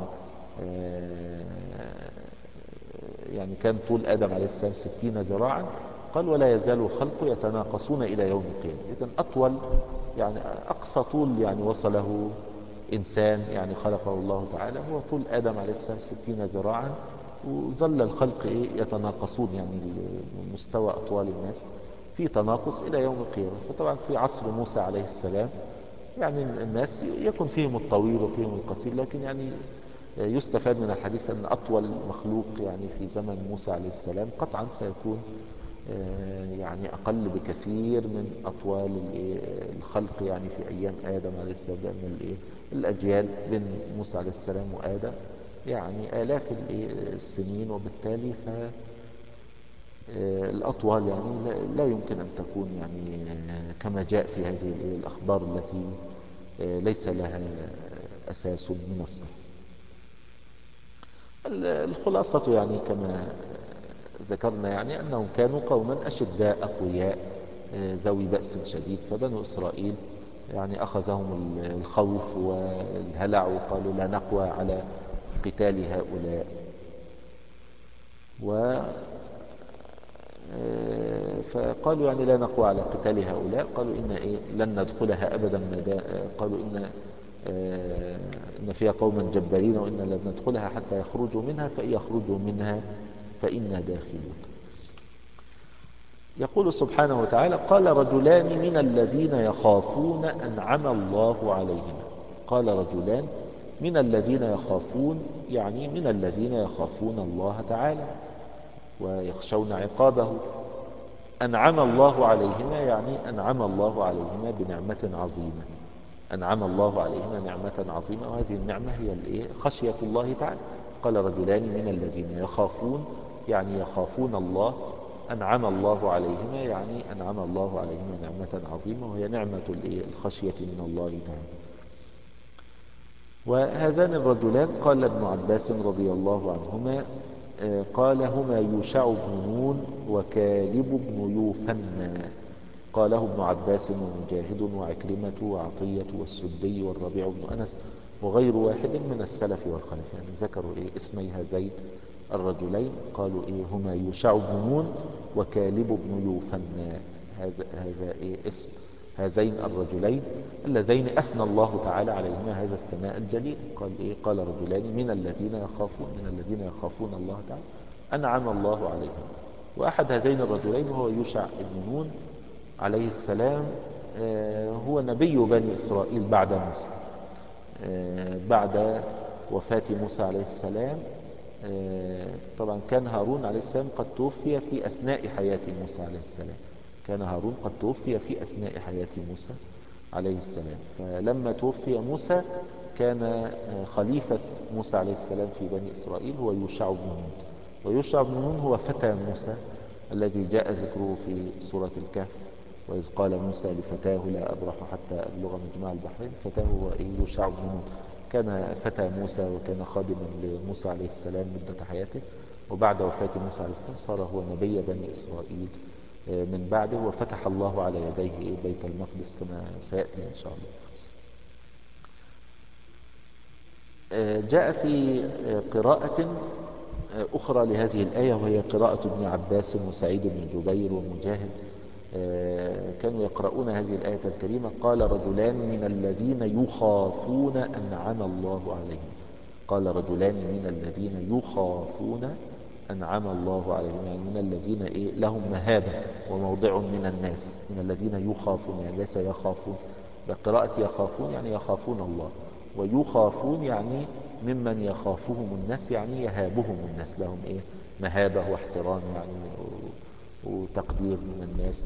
يعني كان طول آدم عليه السلام 60 ذراعا. قال: ولا يزال الخلق يتناقصون إلى يوم القيامة. إذن أطول يعني أقصى طول يعني وصله إنسان يعني خلقه الله تعالى هو طول آدم عليه السلام 60 ذراعا، وظل الخلق يتناقصون، يعني مستوى أطوال الناس في تناقص إلى يوم القيامة. فطبعا في عصر موسى عليه السلام يعني الناس يكون فيهم الطويل وفيهم القصير، لكن يعني يستفاد من الحديث أن أطول مخلوق يعني في زمن موسى عليه السلام قطعا سيكون يعني أقل بكثير من أطوال الخلق يعني في أيام آدم عليه السلام، لأن الأجيال بين موسى عليه السلام وآدم يعني آلاف السنين، وبالتالي الأطوال يعني لا يمكن أن تكون يعني كما جاء في هذه الأخبار التي ليس لها أساس من الصحة. الخلاصة يعني كما ذكرنا يعني أنهم كانوا قوما أشداء أقوياء ذوي بأس شديد. فبنو إسرائيل يعني أخذهم الخوف والهلع وقالوا: لا نقوى على قتال هؤلاء. فقالوا يعني لا نقوى على قتال هؤلاء. قالوا إن لن ندخلها أبدا قالوا إن فيها قوما جبارين، وإن لن ندخلها حتى يخرجوا منها، فإن يخرجوا منها فإنا داخلون. يقول سبحانه وتعالى: قال رجلان من الذين يخافون أنعم الله عليهم. قال رجلان من الذين يخافون يعني من الذين يخافون الله تعالى ويخشون عقابه. أنعم الله عليهما يعني أنعم الله عليهما بنعمة عظيمة. أنعم الله عليهما نعمة عظيمة، وهذه النعمة هي خشية الله تعالى. قال رجلان من الذين يخافون يعني يخافون الله. أنعم الله عليهما يعني أنعم الله عليهما نعمة عظيمة، وهي نعمة الخشية من الله تعالى. وهذان الرجلان قال ابن عباس رضي الله عنهما قال: هما يوشع بن نون وكالب بن يوفنى. قاله ابن عباس ومجاهد وعكرمة وعطية والسدي والربيع بن أنس وغير واحد من السلف والخلف. يعني ذكروا اسمي هذين الرجلين، قالوا هما يوشع بن نون وكالب بن يوفنى. هذا اسم هذين الرجلين اللذين أثنى الله تعالى عليهما هذا الثناء الجليل. قال رجلان من الذين يخافون الله تعالى أنعم الله عليهم. وأحد هذين الرجلين هو يوشع بن نون عليه السلام، هو نبي بني إسرائيل بعد موسى. بعد وفاة موسى عليه السلام طبعا كان هارون عليه السلام قد توفي في أثناء حياة موسى عليه السلام. كان هارون قد توفي في أثناء حياة موسى عليه السلام. فلما توفي موسى كان خليفة موسى عليه السلام في بني إسرائيل هو يوشع بن نون. ويوشع بن نون هو فتى موسى الذي جاء ذكره في سورة الكهف: وإذ قال موسى لفتاه لا أبرح حتى أبلغ مجمع البحرين. فتاه هو يوشع بن نون، كان فتى موسى وكان خادما لموسى عليه السلام مدة حياته. وبعد وفاة موسى عليه السلام صار هو نبي بني إسرائيل من بعده، وفتح الله على يديه بيت المقدس كما سيأتي إن شاء الله. جاء في قراءة أخرى لهذه الآية، وهي قراءة ابن عباس وسعيد بن جبير ومجاهد كانوا يقرؤون هذه الآية الكريمة: قال رجلان من الذين يخافون أنعم الله عليهم. قال رجلان من الذين يخافون أنعم الله عليهم، يعني من الذين لهم مهابة وموضع من الناس، من الذين يخافون يعني ليس يخافون، بقراءة يخافون يعني يخافون الله، ويخافون يعني ممن يخافهم الناس، يعني يهابهم الناس، لهم مهابة واحترام يعني وتقدير من الناس.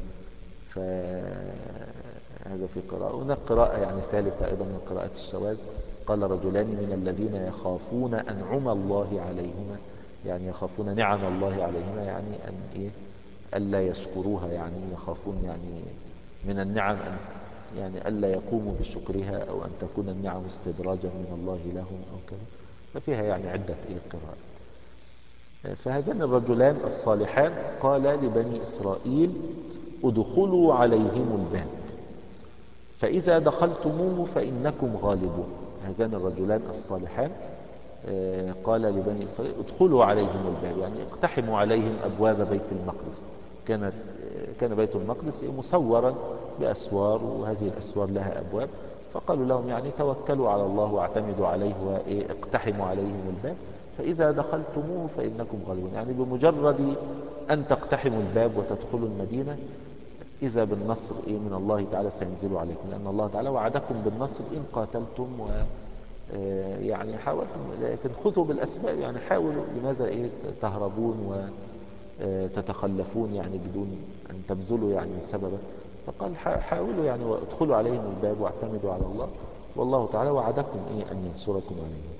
فهذا في قراءة. هناك قراءة يعني ثالثة أيضا من قراءة الشواذ: قال رجلان من الذين يخافون أنعم الله عليهما، يعني يخافون نعم الله عليهما، يعني أن ألا يشكروها، يعني يخافون يعني من النعم أن يعني ألا يقوموا بشكرها، أو أن تكون النعم استدراجا من الله لهم أو كذا. ففيها يعني عدة قراءات. فهذان الرجلان الصالحان قال لبني إسرائيل: ادخلوا عليهم الباب فإذا دخلتموه فإنكم غالبون. هذان الرجلان الصالحان قال لبني إسرائيل: ادخلوا عليهم الباب، يعني اقتحموا عليهم أبواب بيت المقدس. كان بيت المقدس مسورا بأسوار، وهذه الأسوار لها أبواب، فقالوا لهم يعني توكلوا على الله واعتمدوا عليه واقتحموا عليهم الباب فإذا دخلتموه فإنكم غالبون. يعني بمجرد أن تقتحموا الباب وتدخلوا المدينة، إذا بالنصر من الله تعالى سينزل عليكم، لأن الله تعالى وعدكم بالنصر إن قاتلتم يعني حاولتم، لكن خذوا بالأسباب، يعني حاولوا. لماذا تهربون وتتخلفون يعني بدون أن تبذلوا يعني سببا؟ فقال حاولوا يعني وادخلوا عليهم الباب واعتمدوا على الله، والله تعالى وعدكم أن ينصركم عليهم.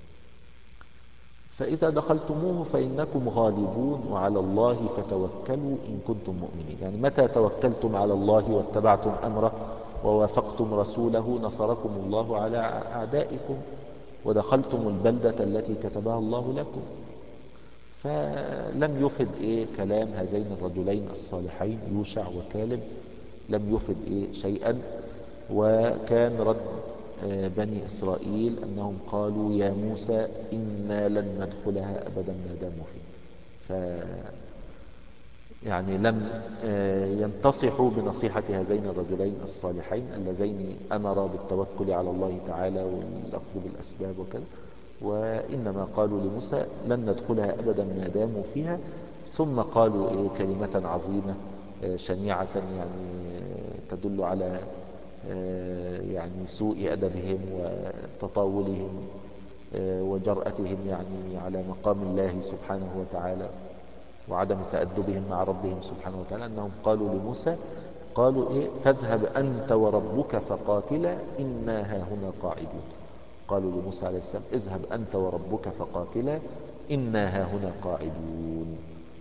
فإذا دخلتموه فإنكم غالبون وعلى الله فتوكلوا إن كنتم مؤمنين. يعني متى توكلتم على الله واتبعتم أمره ووافقتم رسوله نصركم الله على أعدائكم ودخلتم البلدة التي كتبها الله لكم. فلم يفد كلام هذين الرجلين الصالحين يوشع وكالب، لم يفد شيئا. وكان رد بني إسرائيل أنهم قالوا: يا موسى إنا لن ندخلها أبدا ما داموا فيه. يعني لم ينتصحوا بنصيحة هذين الرجلين الصالحين اللذين أمرا بالتوكل على الله تعالى والأخذ بالأسباب وكذا، وإنما قالوا لموسى: لن ندخلها أبدا ما داموا فيها. ثم قالوا كلمة عظيمة شنيعة، يعني تدل على يعني سوء أدبهم وتطاولهم وجرأتهم يعني على مقام الله سبحانه وتعالى، وعدم تأدبهم مع ربهم سبحانه وتعالى. أنهم قالوا لموسى، قالوا فاذهب أنت وربك فقاتلا إنا هاهنا قاعدون. قالوا لموسى عليه السلام: اذهب أنت وربك فقاتلا إنا هاهنا قاعدون.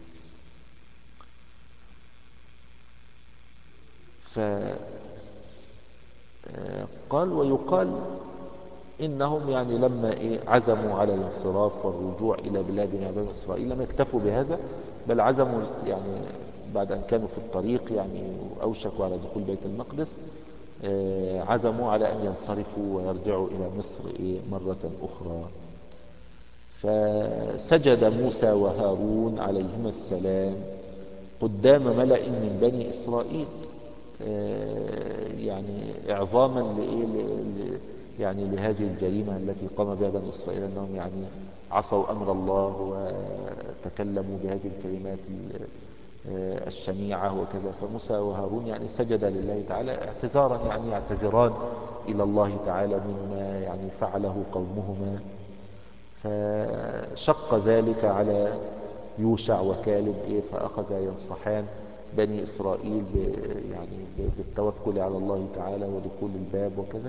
قال ويقال إنهم يعني لما عزموا على الانصراف والرجوع إلى بلاد بني إسرائيل لم يكتفوا بهذا، بل عزموا يعني بعد أن كانوا في الطريق يعني أوشكوا على دخول بيت المقدس، عزموا على أن ينصرفوا ويرجعوا إلى مصر مرة أخرى. فسجد موسى وهارون عليهما السلام قدام ملأ من بني إسرائيل، يعني إعظاما يعني لهذه الجريمة التي قام بها بني إسرائيل، أنهم يعني عصوا أمر الله وتكلموا بهذه الكلمات الشنيعة وكذا. فموسى وهارون يعني سجد لله تعالى اعتذارا، يعني يعتذران إلى الله تعالى مما يعني فعله قومهما. فشق ذلك على يوشع وكالب فأخذ ينصحان بني إسرائيل يعني بالتوكل على الله تعالى ودخول الباب وكذا.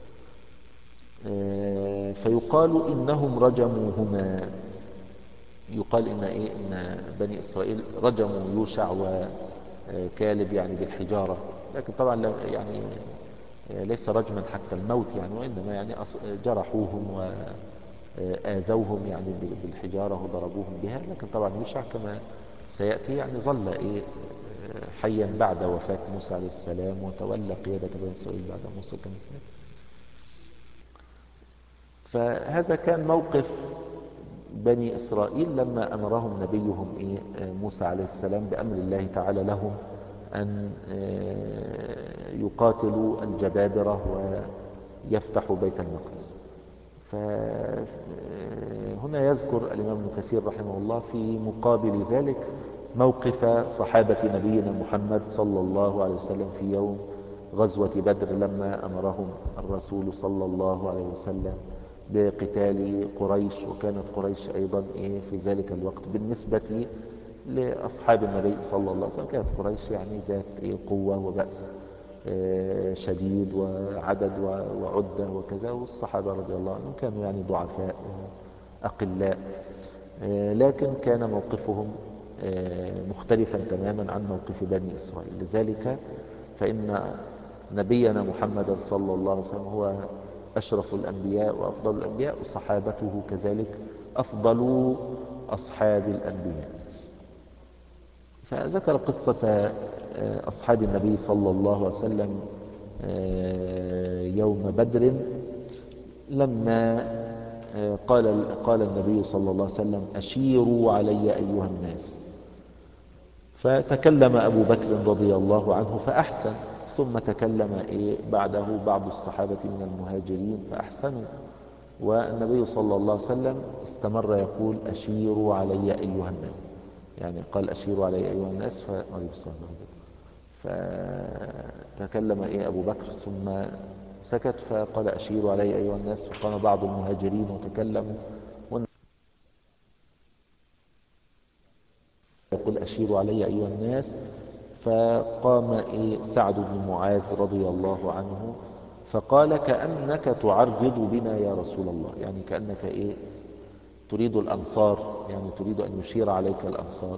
فيقال إنهم رجموهما. يقال إن بني إسرائيل رجموا يوشع وكالب يعني بالحجارة، لكن طبعا يعني ليس رجما حتى الموت يعني، وإنما يعني جرحوهم وآذوهم يعني بالحجارة وضربوهم بها. لكن طبعا يوشع كما سيأتي يعني ظل حيا بعد وفاة موسى عليه السلام، وتولى قيادة بني إسرائيل بعد موسى كما سيأتي. فهذا كان موقف بني إسرائيل لما أمرهم نبيهم موسى عليه السلام بأمر الله تعالى لهم أن يقاتلوا الجبابرة ويفتحوا بيت المقدس. فهنا يذكر الإمام ابن كثير رحمه الله في مقابل ذلك موقف صحابة نبينا محمد صلى الله عليه وسلم في يوم غزوة بدر، لما أمرهم الرسول صلى الله عليه وسلم بقتال قريش. وكانت قريش أيضا في ذلك الوقت بالنسبة لأصحاب النبي صلى الله عليه وسلم كانت قريش يعني ذات قوة وبأس شديد وعدد وعدة وكذا، والصحابة رضي الله عنهم كانوا يعني ضعفاء أقلاء، لكن كان موقفهم مختلفا تماما عن موقف بني إسرائيل. لذلك فإن نبينا محمد صلى الله عليه وسلم هو أشرف الأنبياء وأفضل الأنبياء، وصحابته كذلك أفضل أصحاب الأنبياء. فذكر قصة أصحاب النبي صلى الله عليه وسلم يوم بدر، لما قال النبي صلى الله عليه وسلم: أشيروا علي أيها الناس. فتكلم أبو بكر رضي الله عنه فأحسن، ثم تكلم بعده بعض الصحابة من المهاجرين فأحسنوا، والنبي صلى الله عليه وسلم استمر يقول: أشيروا علي أيها الناس، يعني قال: أشيروا علي أيها الناس. فتكلم أبو بكر ثم سكت، فقال: أشيروا علي أيها الناس. فقام بعض المهاجرين وتكلموا، يقول: أشيروا علي أيها الناس. فقام سعد بن معاذ رضي الله عنه فقال: كأنك تعرض بنا يا رسول الله، يعني كأنك تريد الأنصار، يعني تريد أن يشير عليك الأنصار.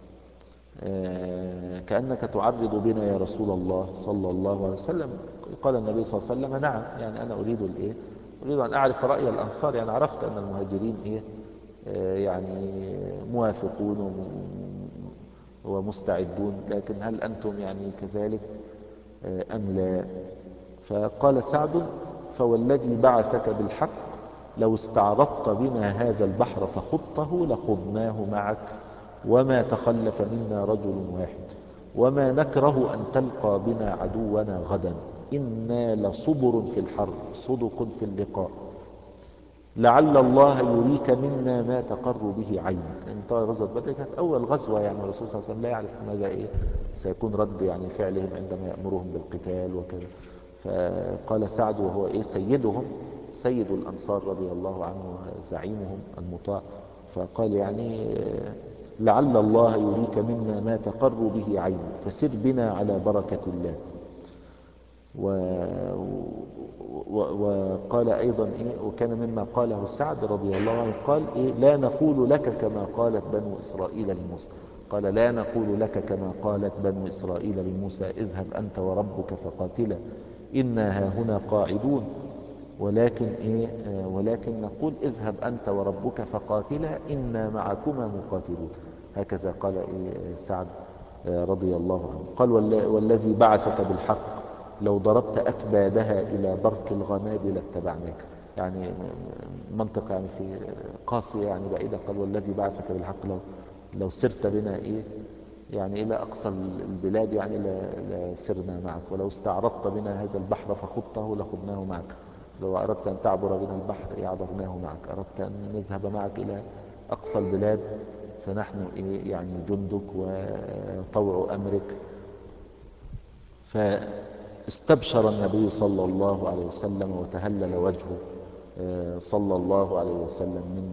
كأنك تعرض بنا يا رسول الله صلى الله عليه وسلم. قال النبي صلى الله عليه وسلم: نعم، يعني أنا أريد أن أعرف رأي الأنصار، يعني عرفت أن المهاجرين يعني موافقون ومستعدون، لكن هل أنتم يعني كذلك أم لا؟ فقال سعد: فوالذي بعثك بالحق لو استعرضت بنا هذا البحر فخضته لخضناه معك، وما تخلف منا رجل واحد، وما نكره أن تلقى بنا عدونا غدا، إنا لصبر في الحرب صدق في اللقاء، لعل الله يريك منا ما تقر به عينك. يعني طبعا غزوة بدر كانت أول غزوة، يعني الرسول صلى الله عليه وسلم لا يعرف ماذا سيكون رد يعني فعلهم عندما يأمرهم بالقتال وكذا. فقال سعد وهو سيدهم، سيد الأنصار رضي الله عنه زعيمهم المطاع، فقال يعني: لعل الله يريك منا ما تقر به عينك فسر بنا على بركة الله. وقال أيضا وكان مما قاله سعد رضي الله عنه قال: لا نقول لك كما قالت بنو إسرائيل لموسى. قال: لا نقول لك كما قالت بنو إسرائيل لموسى: اذهب أنت وربك فقاتلا إنا هاهنا قاعدون، ولكن نقول: اذهب أنت وربك فقاتلا إنا معكما مقاتلون. هكذا قال سعد رضي الله عنه. قال: والذي بعثك بالحق لو ضربت أكبادها إلى برك الغماد لاتبعناك. يعني منطقة يعني في قاسية يعني بعيدة. قال: والذي بعثك بالحق لو سرت بنا يعني إلى أقصى البلاد يعني لسرنا معك، ولو استعرضت بنا هذا البحر فخضته لخضناه معك، لو أردت أن تعبر بنا البحر عبرناه معك، أردت أن نذهب معك إلى أقصى البلاد فنحن يعني جندك وطوع أمرك. فاستبشر النبي صلى الله عليه وسلم وتهلل وجهه صلى الله عليه وسلم من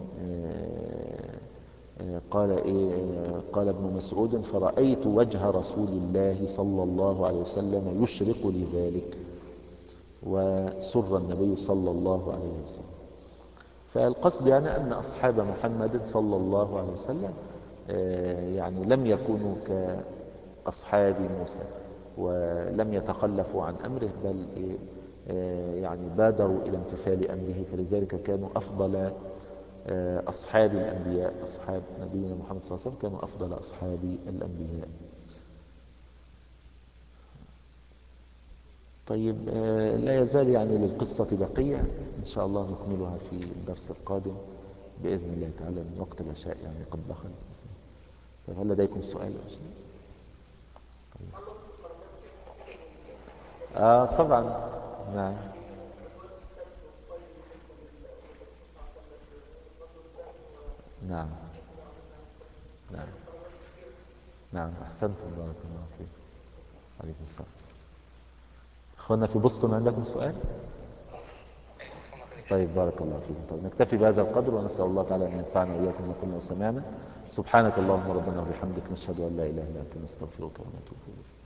قال ابن مسعود: فرأيت وجه رسول الله صلى الله عليه وسلم يشرق لذلك، وسر النبي صلى الله عليه وسلم. فالقصد يعني أن أصحاب محمد صلى الله عليه وسلم يعني لم يكونوا كأصحاب موسى، ولم يتخلفوا عن أمره، بل يعني بادروا إلى امتثال أمره، فلذلك كانوا أفضل أصحاب الأنبياء. أصحاب نبينا محمد صلى الله عليه وسلم كانوا أفضل أصحاب الأنبياء. طيب، لا يزال يعني للقصة بقية، إن شاء الله نكملها في الدرس القادم بإذن الله تعالى، من وقت العشاء يعني قد دخل. طيب، هل لديكم سؤال؟ طيب. طبعا. نعم. نعم. نعم. نعم، أحسنتم، بارك الله فيك. عليكم السلام. أخوانا في بoston عندكم سؤال؟ طيب، بارك الله فيكم. طيب، نكتفي بهذا القدر، ونسأل الله تعالى أن ينفعنا وإياكم ما قلنا وسمعنا. سبحانك اللهم ربنا وبحمدك، نشهد أن لا إله إلا أنت، نستغفرك ونتوب إليك.